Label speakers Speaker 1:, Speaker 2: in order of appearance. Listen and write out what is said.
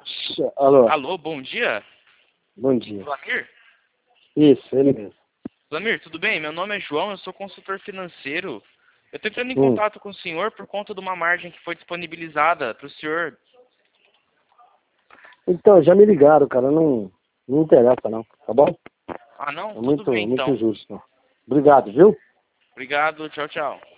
Speaker 1: Alô,
Speaker 2: Alô, bom dia.
Speaker 1: bom dia.
Speaker 2: Vlamir?
Speaker 1: Isso, ele mesmo.
Speaker 2: Vlamir, tudo bem? Meu nome é João, eu sou consultor financeiro. Eu estou entrando em
Speaker 1: Hum.
Speaker 2: contato com o senhor por conta de uma margem que foi disponibilizada para o senhor.
Speaker 1: Então, já me ligaram, cara. Não interessa, não. Tá bom?
Speaker 2: Ah, não?
Speaker 1: É
Speaker 2: Tudo bem,
Speaker 1: muito
Speaker 2: então.
Speaker 1: justo. Obrigado, viu?
Speaker 2: Obrigado, tchau, tchau.